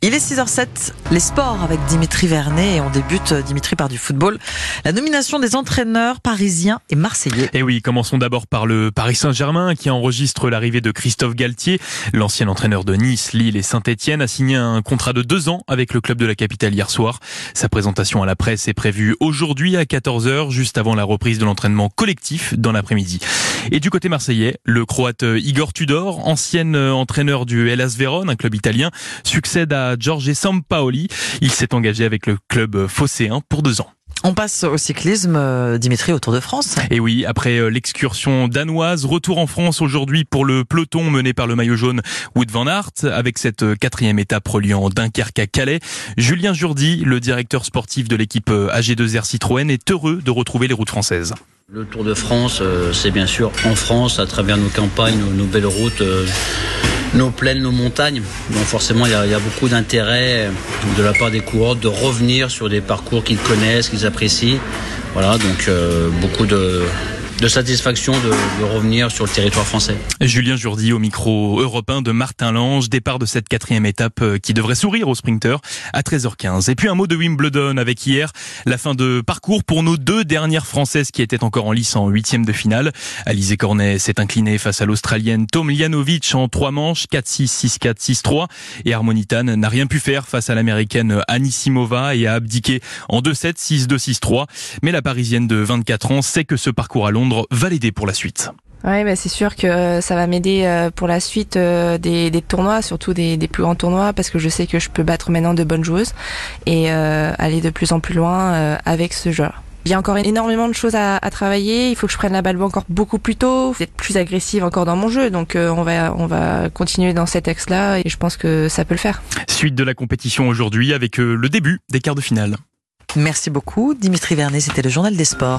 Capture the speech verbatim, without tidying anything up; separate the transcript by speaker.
Speaker 1: Il est six heures sept, les sports avec Dimitri Vernet et on débute, Dimitri, par du football. La nomination des entraîneurs parisiens et marseillais.
Speaker 2: Et oui, commençons d'abord par le Paris Saint-Germain qui enregistre l'arrivée de Christophe Galtier. L'ancien entraîneur de Nice, Lille et Saint-Etienne a signé un contrat de deux ans avec le club de la capitale hier soir. Sa présentation à la presse est prévue aujourd'hui à quatorze heures, juste avant la reprise de l'entraînement collectif dans l'après-midi. Et du côté marseillais, le Croate Igor Tudor, ancien entraîneur du Hellas Vérone, un club italien, succède à Jorge Sampaoli. Il s'est engagé avec le club phocéen pour deux ans.
Speaker 1: On passe au cyclisme, Dimitri, au Tour de France.
Speaker 2: Et oui, après l'excursion danoise, retour en France aujourd'hui pour le peloton mené par le maillot jaune Wout van Aert, avec cette quatrième étape reliant Dunkerque à Calais. Julien Jourdi, le directeur sportif de l'équipe A G deux R Citroën, est heureux de retrouver les routes françaises.
Speaker 3: Le Tour de France, c'est bien sûr en France, à travers nos campagnes, nos, nos belles routes, nos plaines, nos montagnes. Donc forcément, il y a, il y a beaucoup d'intérêt de la part des coureurs de revenir sur des parcours qu'ils connaissent, qu'ils apprécient. Voilà, donc euh, beaucoup de... de satisfaction de, de revenir sur le territoire français.
Speaker 2: Julien Jourdi au micro européen de Martin Lange, départ de cette quatrième étape qui devrait sourire aux sprinteurs à treize heures quinze. Et puis un mot de Wimbledon avec hier la fin de parcours pour nos deux dernières Françaises qui étaient encore en lice en huitième de finale. Alizé Cornet s'est inclinée face à l'Australienne Tomljanovic en trois manches, quatre six, six quatre, six trois, et Harmonitan n'a rien pu faire face à l'Américaine Anisimova et a abdiqué en deux sept, six deux, six trois. Mais la Parisienne de vingt-quatre ans sait que ce parcours à Londres va l'aider pour la suite.
Speaker 4: Ouais, bah c'est sûr que ça va m'aider pour la suite des, des tournois, surtout des, des plus grands tournois, parce que je sais que je peux battre maintenant de bonnes joueuses et euh, aller de plus en plus loin euh, avec ce jeu. Il y a encore énormément de choses à, à travailler. Il faut que je prenne la balle encore beaucoup plus tôt, être plus agressive encore dans mon jeu. Donc euh, on va on va continuer dans cet axe-là et je pense que ça peut le faire.
Speaker 2: Suite de la compétition aujourd'hui avec euh, le début des quarts de finale.
Speaker 1: Merci beaucoup, Dimitri Vernet. C'était le journal des sports.